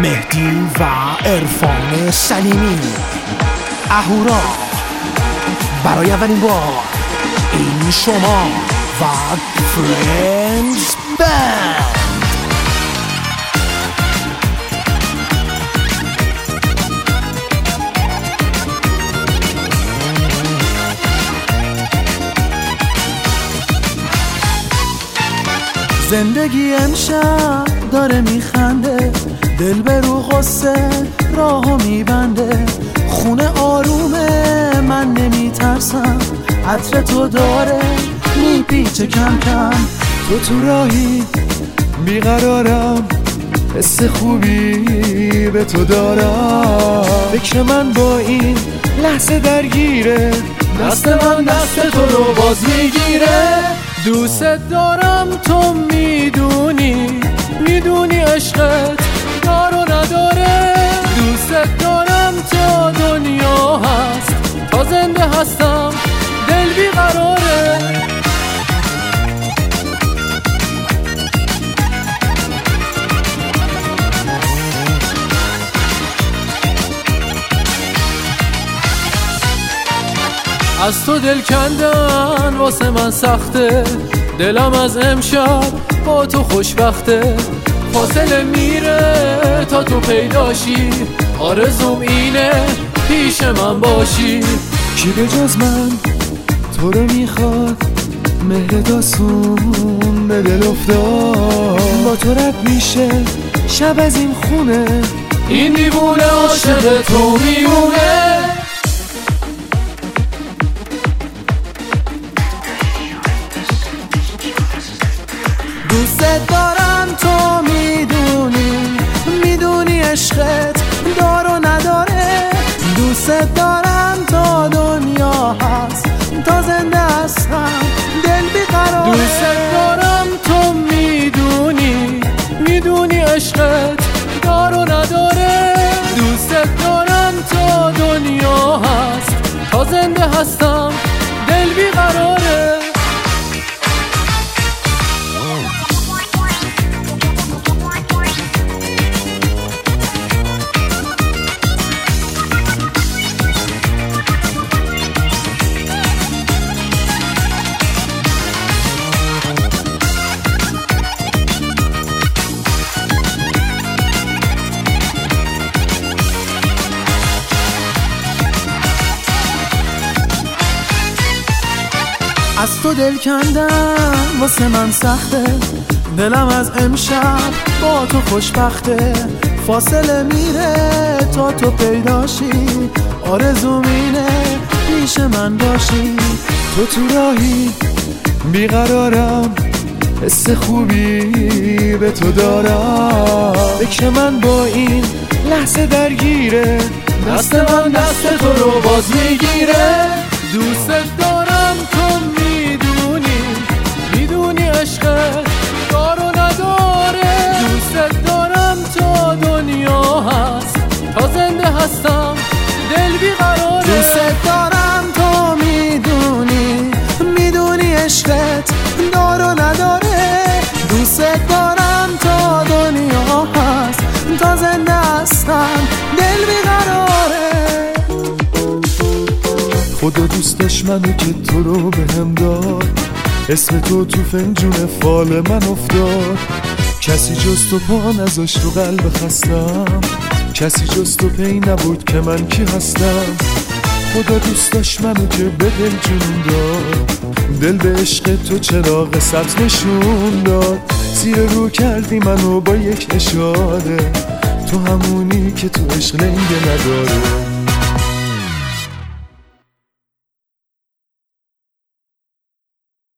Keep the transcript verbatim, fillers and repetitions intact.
مهدی و عرفان سلیمی. اهورا برای اولین بار این شما و فرندز بند. زندگی امشب داره میخنده، دل به رو غصه راهو میبنده. خونه آرومه من نمیترسم، عطر تو داره میپیچه کم کم. تو تو راهی بیقرارم، حس خوبی به تو دارم. فکر من با این لحظه درگیره، دست من دست تو رو باز میگیره. دوست دارم تو میدونی، میدونی عشقت دار و نداره. دوست دارم تا دنیا هست، تا زنده هستم دل بیقراره. از تو دل کندن واسه من سخته، دلم از امشب با تو خوشبخته. فاصله میره تا تو پیداشی، آرزوم اینه پیش من باشی. کی به جز من تو رو میخواد، مهر داستون به دل افتاد. با تو رد میشه شب از این خونه، این دیوونه عاشق تو میمونه. دوست دارم تو میدونی، میدونی عشقت دار و نداره. دوست دارم تا دنیا هست، تا زنده هستم دل بیقراره. دوست دارم تو میدونی، میدونی عشقت دار و نداره. دوست دارم تا دنیا هست، تا زنده هستم دل بیقراره. از تو دل کندم واسه من سخته، دلم از امشب با تو خوشبخته. فاصله میره تا تو پیداشی، آرزوم اینه پیش من باشی. تو تو راهی بیقرارم، حس خوبی به تو دارم. فکر من با این لحظه درگیره، دست من دست تو رو باز میگیره. دوست دارم تو میدونی، میدونی عشقت دار و نداره. دوست دارم تا دنیا هست، تا زنده هستم دل بیقراره. دوست دارم تو میدونی، میدونی عشقت دار و نداره. دوست دارم تا دنیا هست، تا زنده هستم دل بیقراره. خدا دوستش منو که تو رو به هم داد، اسم تو تو فنجون فال من افتاد. کسی جز تو پا نذاشت رو قلب خستم، کسی جز تو پی نبود که من کی هستم. خدا دوستش منو که به دل جون داد، دل به عشق تو چراغ سبز نشون داد. زیر رو کردی منو با یک اشاره، تو همونی که تو عشق لنگه نداره.